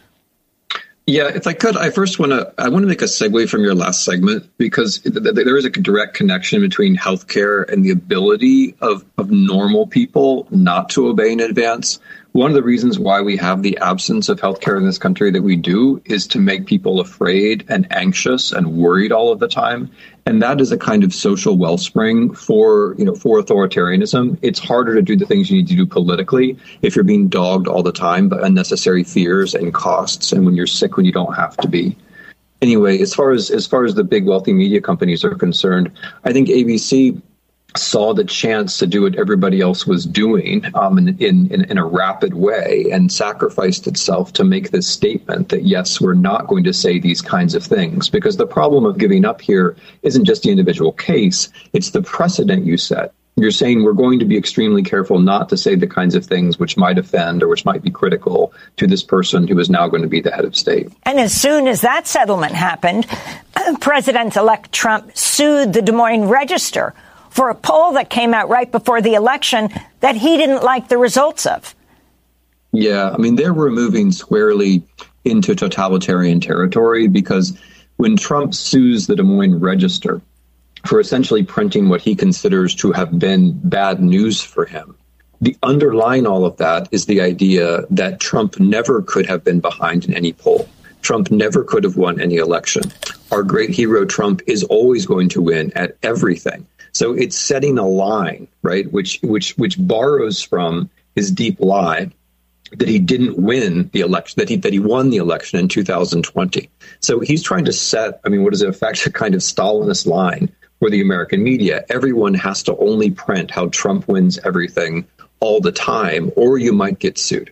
R: Yeah, if I could, I want to make a segue from your last segment, because there is a direct connection between healthcare and the ability of normal people not to obey in advance. One of the reasons why we have the absence of healthcare in this country that we do is to make people afraid and anxious and worried all of the time. And that is a kind of social wellspring for authoritarianism. It's harder to do the things you need to do politically if you're being dogged all the time by unnecessary fears and costs, and when you're sick when you don't have to be. Anyway, as far as the big wealthy media companies are concerned, I think ABC saw the chance to do what everybody else was doing in a rapid way and sacrificed itself to make this statement that, yes, we're not going to say these kinds of things. Because the problem of giving up here isn't just the individual case, it's the precedent you set. You're saying we're going to be extremely careful not to say the kinds of things which might offend or which might be critical to this person who is now going to be the head of state.
D: And as soon as that settlement happened, President-elect Trump sued the Des Moines Register for a poll that came out right before the election that he didn't like the results of.
R: Yeah, I mean, we're moving squarely into totalitarian territory, because when Trump sues the Des Moines Register for essentially printing what he considers to have been bad news for him, the underlying all of that is the idea that Trump never could have been behind in any poll. Trump never could have won any election. Our great hero Trump is always going to win at everything. So it's setting a line, right, which borrows from his deep lie that he didn't win the election, that he won the election in 2020. So he's trying to set, what is it, in fact, a kind of Stalinist line for the American media. Everyone has to only print how Trump wins everything all the time, or you might get sued.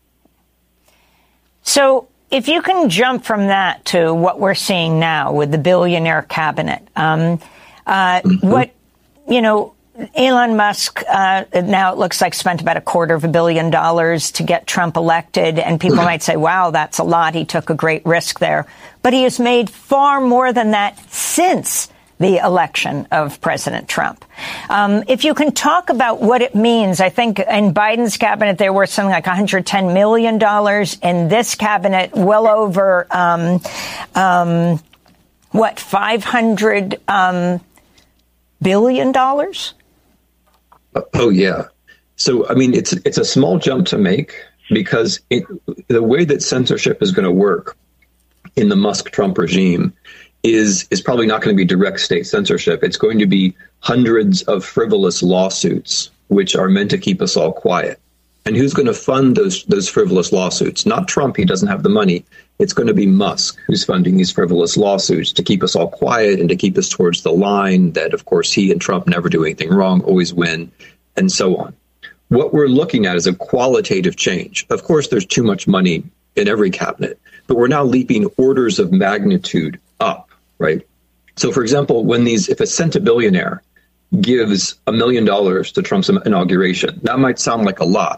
D: So if you can jump from that to what we're seeing now with the billionaire cabinet, Elon Musk now it looks like spent about $250 million to get Trump elected, and people might say, wow, that's a lot. He took a great risk there. But he has made far more than that since the election of President Trump. If you can talk about what it means, I think in Biden's cabinet there were something like $110 million. In this cabinet, well over, $500 billion?
R: Oh, yeah. So, it's a small jump to make, because the way that censorship is going to work in the Musk-Trump regime is probably not going to be direct state censorship. It's going to be hundreds of frivolous lawsuits, which are meant to keep us all quiet. And who's going to fund those frivolous lawsuits? Not Trump. He doesn't have the money. It's going to be Musk who's funding these frivolous lawsuits to keep us all quiet and to keep us towards the line that, of course, he and Trump never do anything wrong, always win, and so on. What we're looking at is a qualitative change. Of course, there's too much money in every cabinet, but we're now leaping orders of magnitude up, right? So, for example, if a centibillionaire gives $1 million to Trump's inauguration, that might sound like a lot.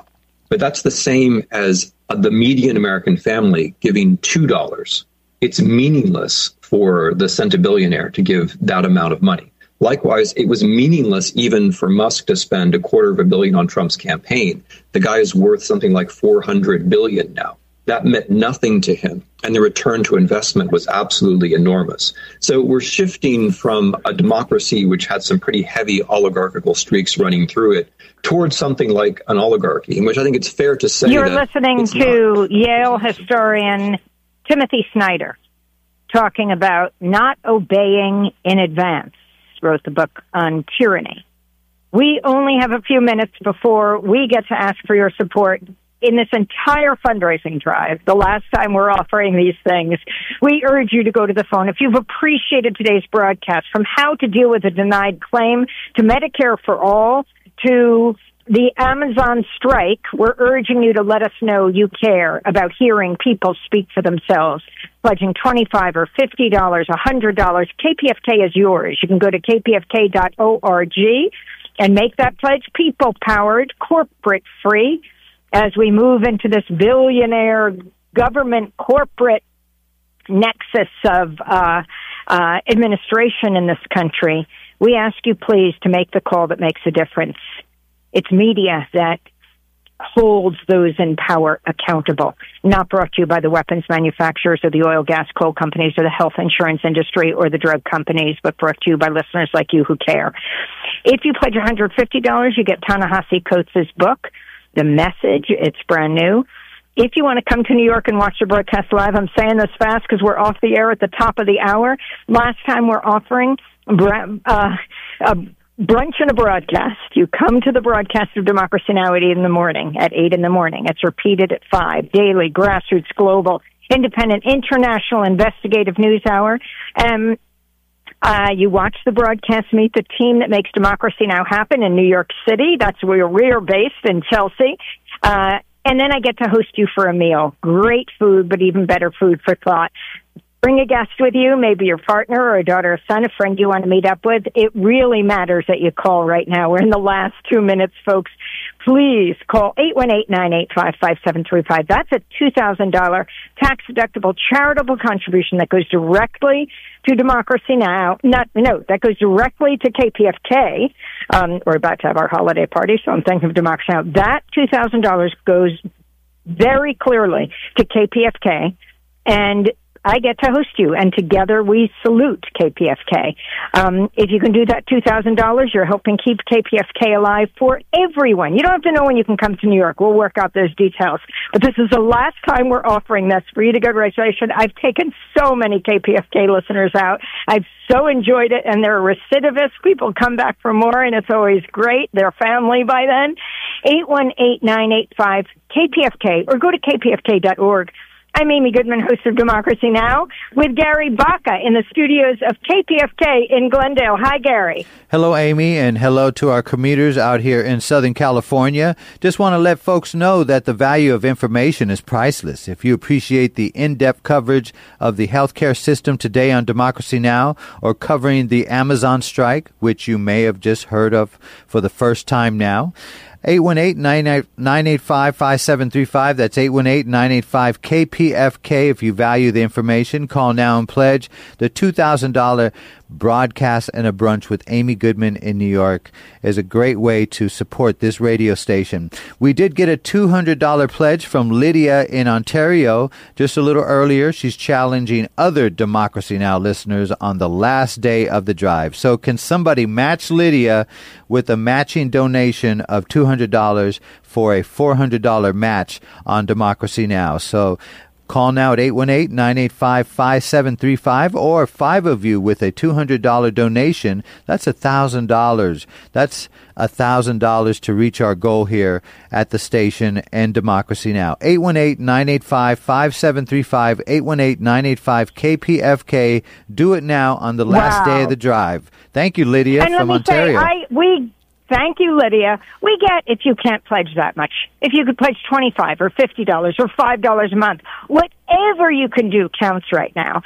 R: But that's the same as the median American family giving $2. It's meaningless for the centibillionaire to give that amount of money. Likewise, it was meaningless even for Musk to spend $250 million on Trump's campaign. The guy is worth something like $400 billion now. That meant nothing to him, and the return to investment was absolutely enormous. So we're shifting from a democracy which had some pretty heavy oligarchical streaks running through it towards something like an oligarchy, in which I think it's fair to say
D: You're
R: that
D: listening to Yale historian Timothy Snyder talking about not obeying in advance. Wrote the book on tyranny. We only have a few minutes before we get to ask for your support in this entire fundraising drive. The last time we're offering these things, we urge you to go to the phone. If you've appreciated today's broadcast, from how to deal with a denied claim to Medicare for all to the Amazon strike, we're urging you to let us know you care about hearing people speak for themselves. Pledging $25 or $50, $100, KPFK is yours. You can go to kpfk.org and make that pledge people-powered, corporate-free, as we move into this billionaire government corporate nexus of administration in this country. We ask you, please, to make the call that makes a difference. It's media that holds those in power accountable. Not brought to you by the weapons manufacturers or the oil, gas, coal companies or the health insurance industry or the drug companies, but brought to you by listeners like you who care. If you pledge $150, you get Ta-Nehisi Coates' book, The Message. It's brand new. If you want to come to New York and watch the broadcast live, I'm saying this fast because we're off the air at the top of the hour. Last time we're offering brunch and a broadcast. You come to the broadcast of Democracy Now! At 8 in the morning. It's repeated at 5. Daily, grassroots, global, independent, international, investigative news hour. You watch the broadcast, meet the team that makes Democracy Now! Happen in New York City. That's where we're based, in Chelsea. And then I get to host you for a meal. Great food, but even better food for thought. Bring a guest with you, maybe your partner or a daughter or son, a friend you want to meet up with. It really matters that you call right now. We're in the last 2 minutes, folks. Please call 818-985-5735. That's a $2,000 tax-deductible charitable contribution that goes directly to Democracy Now! That goes directly to KPFK. We're about to have our holiday party, so I'm thinking of Democracy Now! That $2,000 goes very clearly to KPFK, and I get to host you, and together we salute KPFK. If you can do that $2,000, you're helping keep KPFK alive for everyone. You don't have to know when you can come to New York. We'll work out those details. But this is the last time we're offering this for you to go to registration. I've taken so many KPFK listeners out. I've so enjoyed it, and they're recidivists. People come back for more, and it's always great. They're family by then. 818-985-KPFK, or go to kpfk.org. I'm Amy Goodman, host of Democracy Now!, with Gary Baca in the studios of KPFK in Glendale. Hi, Gary.
P: Hello, Amy, and hello to our commuters out here in Southern California. Just want to let folks know that the value of information is priceless. If you appreciate the in-depth coverage of the healthcare system today on Democracy Now!, or covering the Amazon strike, which you may have just heard of for the first time now, 818-985-5735. That's 818-985-KPFK. If you value the information, call now and pledge. The $2,000 broadcast and a brunch with Amy Goodman in New York is a great way to support this radio station. We did get a $200 pledge from Lydia in Ontario just a little earlier. She's challenging other Democracy Now! Listeners on the last day of the drive. So can somebody match Lydia with a matching donation of $200 for a $400 match on Democracy Now! So call now at 818-985-5735, or 5 of you with a $200 donation. That's $1,000. That's $1,000 to reach our goal here at the station and Democracy Now! 818-985-5735, 818-985-KPFK. Do it now on the last day of the drive. Thank you, Lydia from Ontario.
D: Thank you, Lydia. We get, if you can't pledge that much, if you could pledge $25 or $50 or $5 a month,
S: whatever you can do counts right now.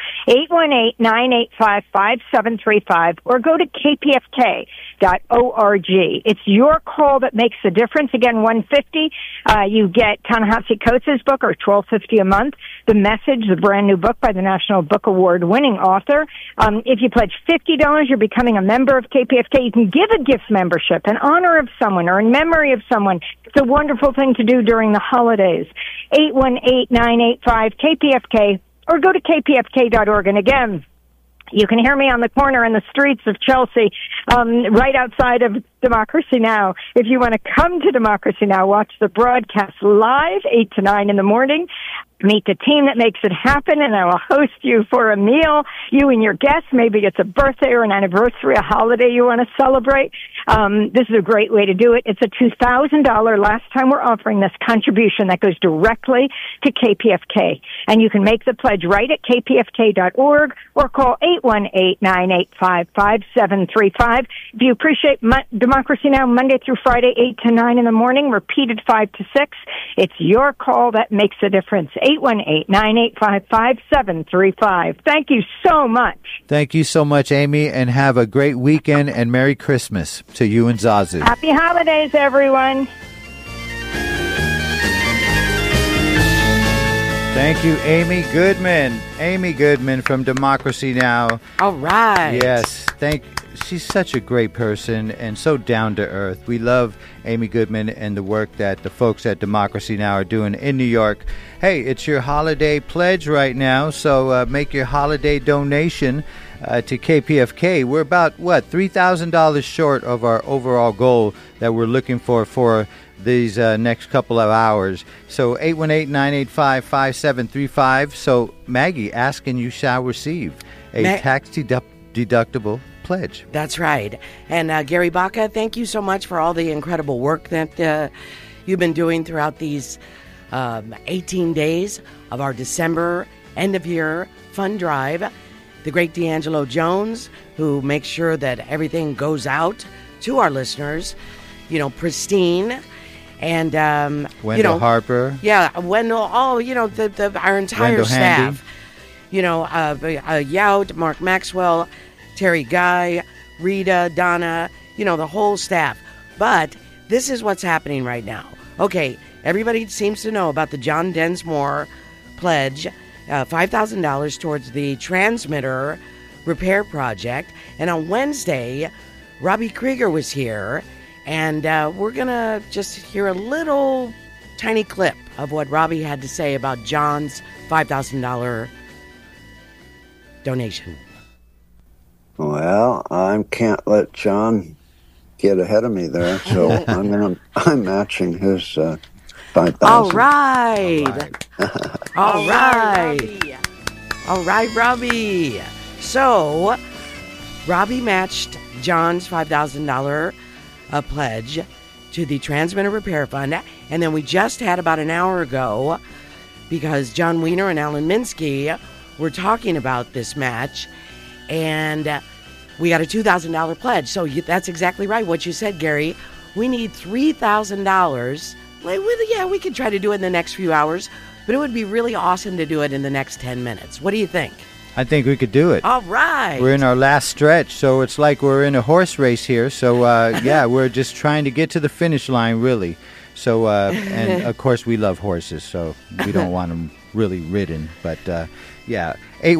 S: 818-985-5735 or go to kpfk.org. It's your call that makes the difference. Again, $150. You get Ta-Nehisi Coates' book, or $12.50 a month. The Message, the brand new book by the National Book Award winning author. If you pledge $50, you're becoming a member of KPFK. You can give a gift membership in honor of someone or in memory of someone. It's a wonderful thing to do during the holidays. 818-985-KPFK or go to kpfk.org. And again, you can hear me on the corner in the streets of Chelsea, right outside of Democracy Now! If you want to come to Democracy Now!, watch the broadcast live, 8 to 9 in the morning. Meet the team that makes it happen, and I will host you for a meal, you and your guests. Maybe it's a birthday or an anniversary, a holiday you want to celebrate. This is a great way to do it. It's a $2,000, last time we're offering this, contribution that goes directly to KPFK. And you can make the pledge right at kpfk.org or call 818-985-5735. If you appreciate Democracy Now! Monday through Friday, 8 to 9 in the morning, repeated 5 to 6, it's your call that makes a difference. 818-985-5735. Thank you so much.
P: Thank you so much, Amy, and have a great weekend and Merry Christmas to you and Zazu.
S: Happy holidays, everyone.
P: Thank you, Amy Goodman. Amy Goodman from Democracy Now!
T: All right.
P: Yes, she's such a great person and so down to earth. We love Amy Goodman and the work that the folks at Democracy Now! Are doing in New York. Hey, it's your holiday pledge right now, so make your holiday donation to KPFK. We're about, $3,000 short of our overall goal that we're looking for these next couple of hours. So 818-985-5735. So Maggie asking you shall receive a tax-deductible pledge.
T: That's right. And Gary Baca, thank you so much for all the incredible work that you've been doing throughout these 18 days of our December end-of-year fund drive. The great D'Angelo Jones, who makes sure that everything goes out to our listeners, pristine. And,
P: Wendell Harper.
T: Yeah, Wendell, our entire
P: Wendell
T: staff. Yout, Mark Maxwell, Terry Guy, Rita, Donna, the whole staff. But this is what's happening right now. Okay, everybody seems to know about the John Densmore pledge, $5,000 towards the transmitter repair project. And on Wednesday, Robbie Krieger was here, and we're going to just hear a little tiny clip of what Robbie had to say about John's $5,000 donation.
U: Well, I can't let John get ahead of me there, so I'm matching his $5,000.
T: All right. All right. All right, Robbie. So, Robbie matched John's $5,000 pledge to the Transmitter Repair Fund, and then we just had about an hour ago, because John Wiener and Alan Minsky were talking about this match, and we got a $2,000 pledge. So that's exactly right what you said, Gary. We need $3,000. Yeah, we could try to do it in the next few hours, but it would be really awesome to do it in the next 10 minutes. What do you think?
P: I think we could do it.
T: All right.
P: We're in our last stretch, so it's like we're in a horse race here. So, yeah, we're just trying to get to the finish line, really. So, and, of course, we love horses, so we don't want them really ridden. But, yeah,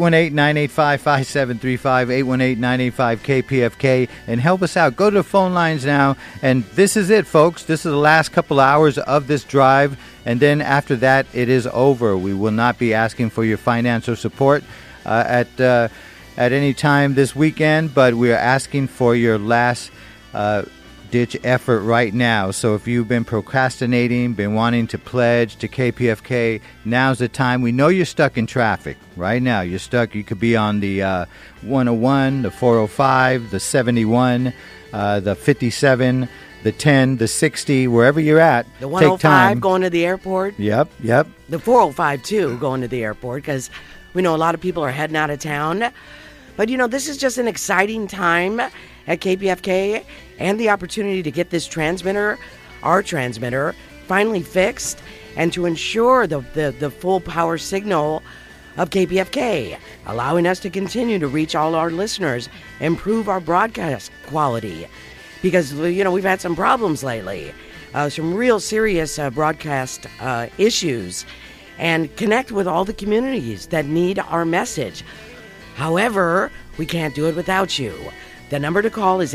P: 818-985-5735, 818-985-KPFK, and help us out. Go to the phone lines now, and this is it, folks. This is the last couple hours of this drive, and then after that, it is over. We will not be asking for your financial support at any time this weekend, but we are asking for your last ditch effort right now. So if you've been procrastinating, been wanting to pledge to KPFK, now's the time. We know you're stuck in traffic right now. You're stuck. You could be on the 101, the 405, the 71, the 57, the 10, the 60, wherever you're at.
T: The 105
P: take time.
T: Going to the airport.
P: Yep.
T: The 405 too, going to the airport, because we know a lot of people are heading out of town. But, this is just an exciting time at KPFK and the opportunity to get this transmitter, our transmitter, finally fixed. and to ensure the full power signal of KPFK, allowing us to continue to reach all our listeners, improve our broadcast quality. Because, we've had some problems lately, some real serious broadcast issues, and connect with all the communities that need our message. However, we can't do it without you. The number to call is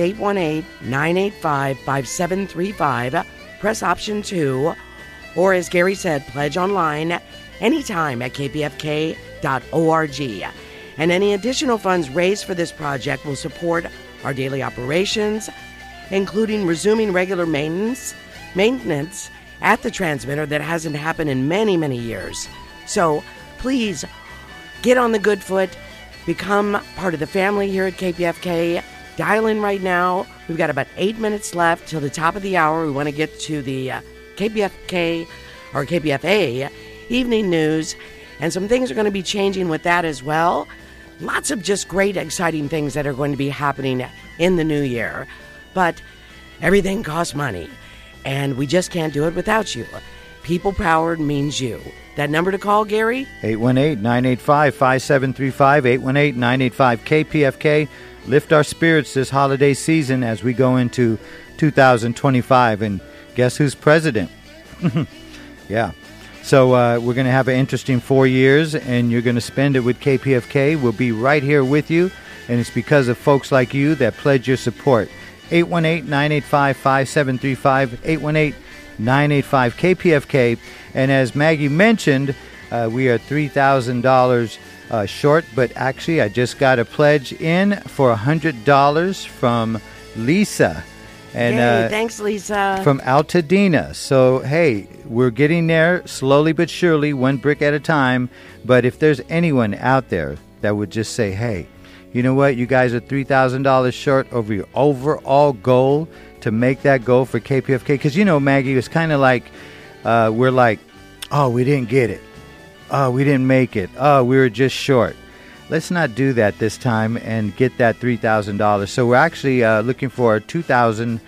T: 818-985-5735. Press option 2, or as Gary said, pledge online anytime at kpfk.org. And any additional funds raised for this project will support our daily operations, including resuming regular maintenance at the transmitter that hasn't happened in many, many years. So please get on the good foot, become part of the family here at KPFK. Dial in right now. We've got about 8 minutes left till the top of the hour. We want to get to the KPFK or KPFA evening news, and some things are going to be changing with that as well. Lots of just great, exciting things that are going to be happening in the new year. But everything costs money, and we just can't do it without you. People powered means you. That number to call, Gary?
P: 818-985-5735, 818-985-KPFK. Lift our spirits this holiday season as we go into 2025. And guess who's president? Yeah. So we're going to have an interesting 4 years, and you're going to spend it with KPFK. We'll be right here with you, and it's because of folks like you that pledge your support. 818-985-5735, 818-985-KPFK. And as Maggie mentioned, we are $3,000 short, but actually I just got a pledge in for $100 from Lisa. And
T: Yay, thanks, Lisa.
P: From Altadena. So, hey, we're getting there slowly but surely, one brick at a time. But if there's anyone out there that would just say, hey, you know what, you guys are $3,000 short over your overall goal to make that goal for KPFK. Because, Maggie, it's kind of like we're like, oh, we didn't get it. Oh, we didn't make it. Oh, we were just short. Let's not do that this time and get that $3,000. So we're actually looking for $2,000 and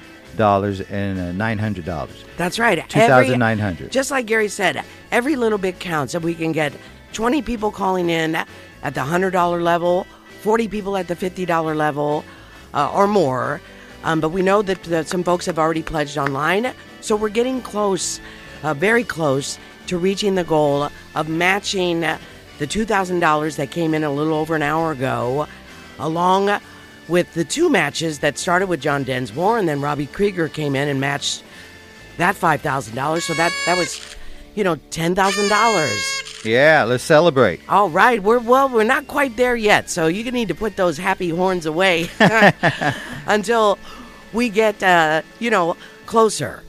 P: $900.
T: That's right.
P: $2,900.
T: Just like Gary said, every little bit counts. If we can get 20 people calling in at the $100 level, 40 people at the $50 level or more. But we know that some folks have already pledged online. So we're getting close, very close, to reaching the goal of matching the $2,000 that came in a little over an hour ago, along with the two matches that started with John Densmore, and then Robbie Krieger came in and matched that $5,000. So that was, $10,000.
P: Yeah, let's celebrate.
T: All right. We're not quite there yet, so you need to put those happy horns away until we get, closer.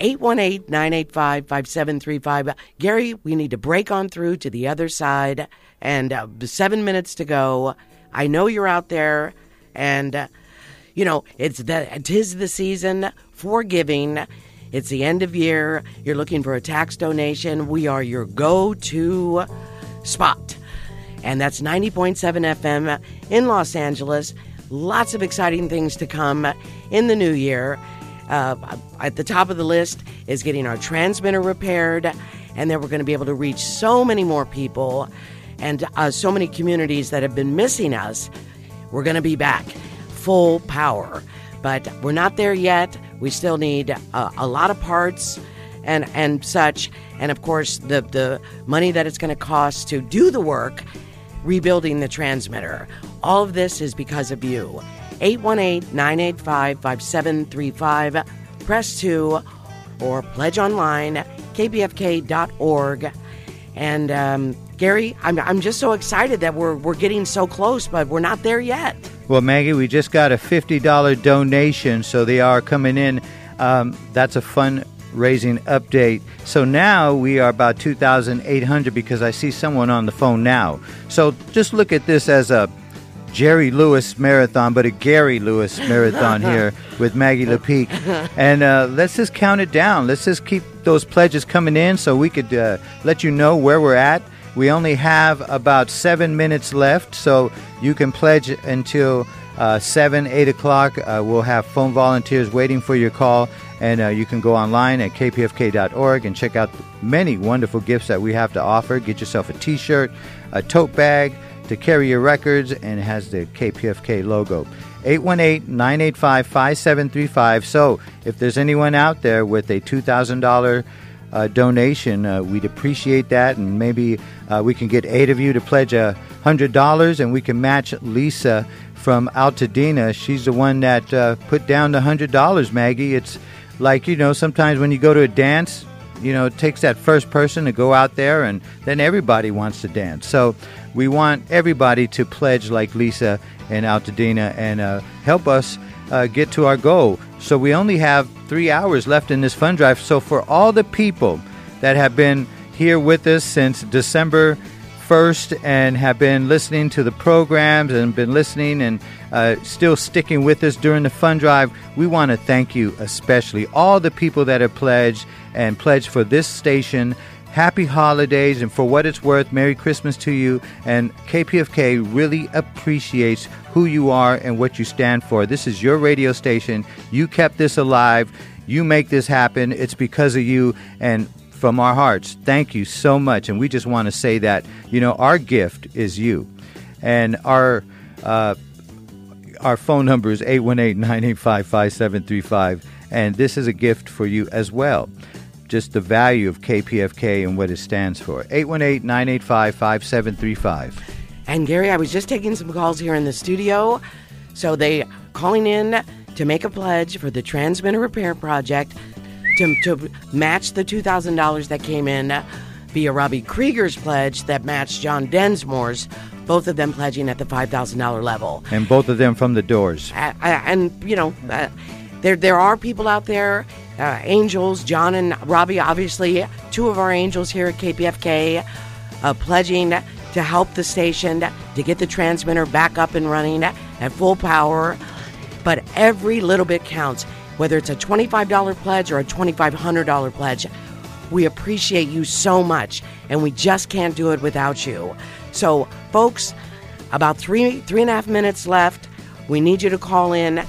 T: 818-985-5735. Gary, we need to break on through to the other side, and 7 minutes to go. I know you're out there, and, tis the season for giving. It's the end of year. You're looking for a tax donation. We are your go-to spot, and that's 90.7 FM in Los Angeles. Lots of exciting things to come in the new year. At the top of the list is getting our transmitter repaired, and then we're going to be able to reach so many more people and so many communities that have been missing us. We're going to be back full power, but we're not there yet. We still need a lot of parts and such, and of course the money that it's going to cost to do the work rebuilding the transmitter. All of this is because of you. 818-985-5735. Press 2 or pledge online, kpfk.org. And Gary, I'm just so excited that we're getting so close, but we're not there yet.
P: Well, Maggie, we just got a $50 donation, so they are coming in. That's a fundraising update. So now we are about $2,800 because I see someone on the phone now. So just look at this as a Jerry Lewis marathon, but a Gary Lewis marathon here with Maggie LePeak. And let's just count it down. Let's just keep those pledges coming in so we could let you know where we're at. We only have about 7 minutes left, so you can pledge until 7, 8 o'clock. We'll have phone volunteers waiting for your call. And you can go online at kpfk.org and check out many wonderful gifts that we have to offer. Get yourself a T-shirt, a tote bag to carry your records, and it has the KPFK logo. 818-985-5735. So if there's anyone out there with a $2,000 donation, we'd appreciate that, and maybe we can get 8 of you to pledge $100, and we can match Lisa from Altadena. She's the one that put down the $100, Maggie. It's like, sometimes when you go to a dance, it takes that first person to go out there, and then everybody wants to dance. So we want everybody to pledge like Lisa in Altadena and help us get to our goal. So we only have 3 hours left in this fund drive. So for all the people that have been here with us since December 1st and have been listening to the programs and been listening and still sticking with us during the fund drive, we want to thank you, especially all the people that have pledged and pledged for this station. Happy holidays, and for what it's worth, Merry Christmas to you. And KPFK really appreciates who you are and what you stand for. This is your radio station. You kept this alive. You make this happen. It's because of you, and from our hearts, thank you so much. And we just want to say that, our gift is you. And our phone number is 818-985-5735, and this is a gift for you as well. Just the value of KPFK and what it stands for. 818-985-5735.
T: And Gary, I was just taking some calls here in the studio. So they calling in to make a pledge for the transmitter repair project to match the $2,000 that came in via Robbie Krieger's pledge that matched John Densmore's, both of them pledging at the $5,000 level.
P: And both of them from the Doors.
T: There are people out there, angels, John and Robbie, obviously, 2 of our angels here at KPFK, pledging to help the station to get the transmitter back up and running at full power. But every little bit counts, whether it's a $25 pledge or a $2,500 pledge. We appreciate you so much, and we just can't do it without you. So, folks, about 3.5 minutes left. We need you to call in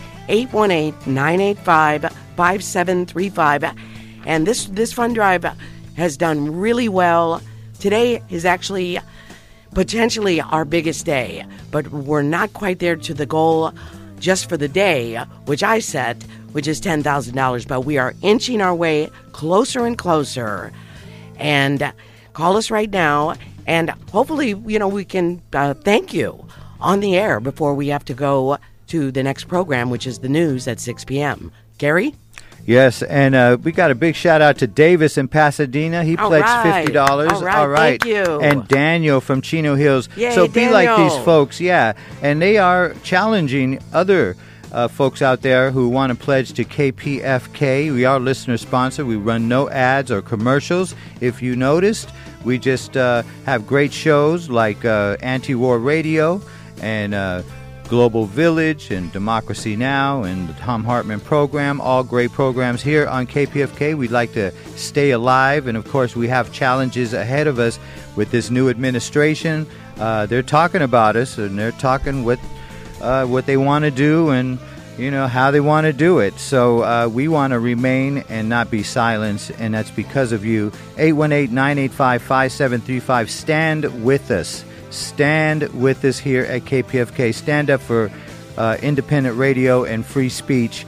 T: 818-985-5735. And this fund drive has done really well. Today is actually potentially our biggest day, but we're not quite there to the goal just for the day, which I set, which is $10,000. But we are inching our way closer and closer. And call us right now, and hopefully, we can thank you on the air before we have to go to the next program, which is the news at 6 p.m. Gary?
P: Yes, and we got a big shout-out to Davis in Pasadena. He pledged $50.
T: All right, thank you.
P: And Daniel from Chino Hills.
T: Yay,
P: so be
T: Daniel.
P: like these folks, yeah. And they are challenging other folks out there who want to pledge to KPFK. We are listener-sponsored. We run no ads or commercials. If you noticed, we just have great shows like Anti-War Radio and Global Village and Democracy Now! And the Thom Hartmann program, all great programs here on KPFK. We'd like to stay alive, and of course we have challenges ahead of us with this new administration. They're talking about us, and they're talking what they want to do and how they want to do it. So we want to remain and not be silenced, and that's because of you. 818-985-5735. Stand with us. Stand with us here at KPFK. Stand up for independent radio and free speech.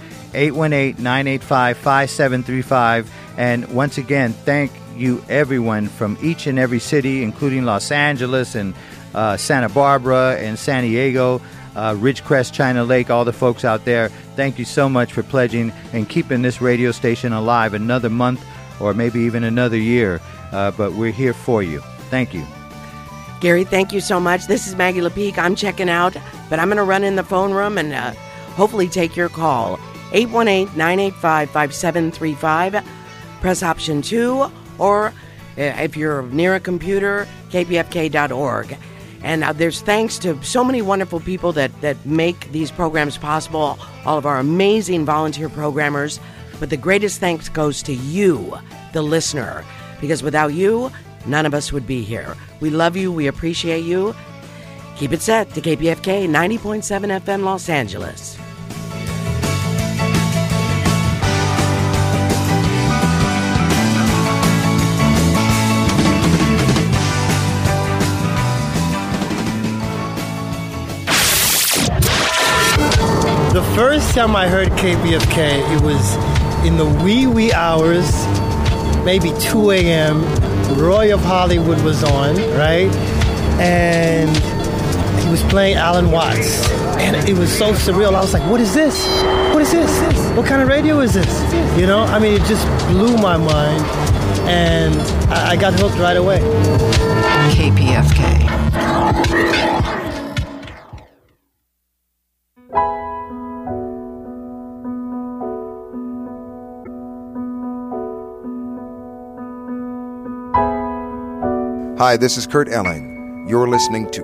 P: 818-985-5735. And once again, thank you, everyone from each and every city, including Los Angeles and Santa Barbara and San Diego, Ridgecrest, China Lake, all the folks out there. Thank you so much for pledging and keeping this radio station alive another month or maybe even another year. But we're here for you. Thank you.
T: Gary, thank you so much. This is Maggie LaPeak. I'm checking out, but I'm going to run in the phone room and hopefully take your call. 818-985-5735. Press option 2, or if you're near a computer, kpfk.org. And there's thanks to so many wonderful people that make these programs possible, all of our amazing volunteer programmers. But the greatest thanks goes to you, the listener, because without you, none of us would be here. We love you. We appreciate you. Keep it set to KPFK 90.7 FM Los Angeles.
A: first time I heard KPFK, it was in the wee hours, maybe 2 a.m. Roy of Hollywood was on, right? And he was playing Alan Watts. And it was so surreal. I was like, what is this? What is this? What kind of radio is this? You know, I mean, it just blew my mind. And I got hooked right away.
V: KPFK.
W: Hi, this is Kurt Elling. You're listening to